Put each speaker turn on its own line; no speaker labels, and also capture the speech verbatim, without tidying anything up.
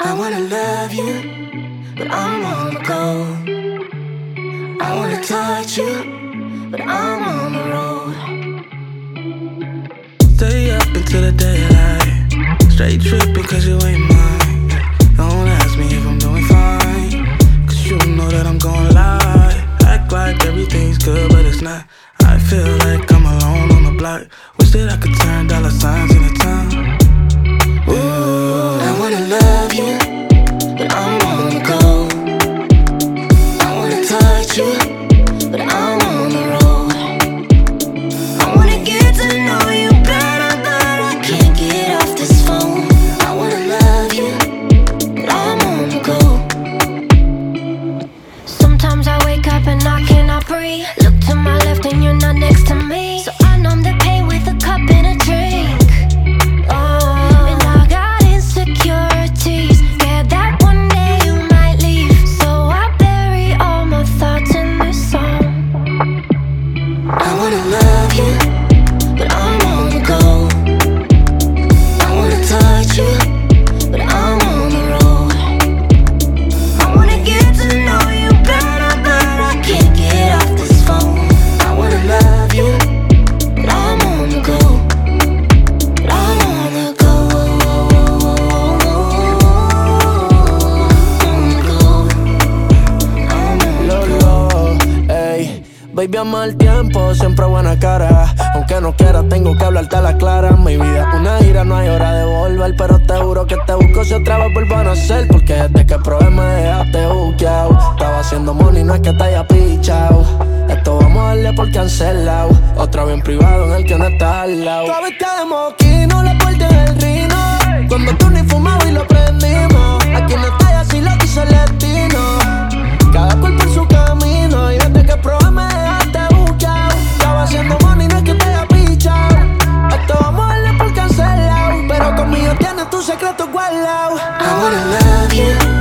I wanna love you, but I'm on the go. I wanna touch you, but I'm on the road. Stay up until the daylight, straight tripping cause you ain't mine. Don't ask me if I'm doing fine, cause you know that I'm gon' lie. Act like everything's good, but it's not. I feel like I'm alone on the block. Wish that I could turn dollar signs into time. Ooh, I wanna love you, but I'm on the go. I wanna touch you, but I'm on the road. I wanna get to know you better, but I can't get off this phone. I wanna love you, but I'm on the go.
Sometimes I wake up and I cannot breathe. Look to my left and you're not next to me, so I numb the pain with a cup and a drink. Oh, and I got insecurities, scared that one day you might leave, so I bury all my thoughts in this song.
I wanna love you, but I'm on the go. I wanna touch you, but I'm on the road.
I wanna get to know you better, but I can't get off this phone.
I wanna love you, but I'm on the go. But I'm on the go. On the go. I'm on the go.
Lolo, ey. Baby, ama el tiempo, siempre buena cara. Aunque no quiera, tengo que hablarte a la clara. Mi vida es una gira, no hay hora de volver, pero te juro que te busco si otra vez vuelvo a nacer. Porque desde que probé me dejaste buqueado. Estaba haciendo money, no es que te haya pichao. Esto vamos a darle por cancelado. Otra bien privado en el que no está al lado. Toda vista de moquino, la puerta del rino. Cuando tú ni fumabas y lo prendimos. Aquí no está así lo quiso el destino. Cada cuerpo en su camino. Y desde que probé me dejaste buqueado. Estaba haciendo money, no es que te haya pichao. Esto vamos a darle por cancelado, pero conmigo tienes tus secretos guardados.
I wanna love you,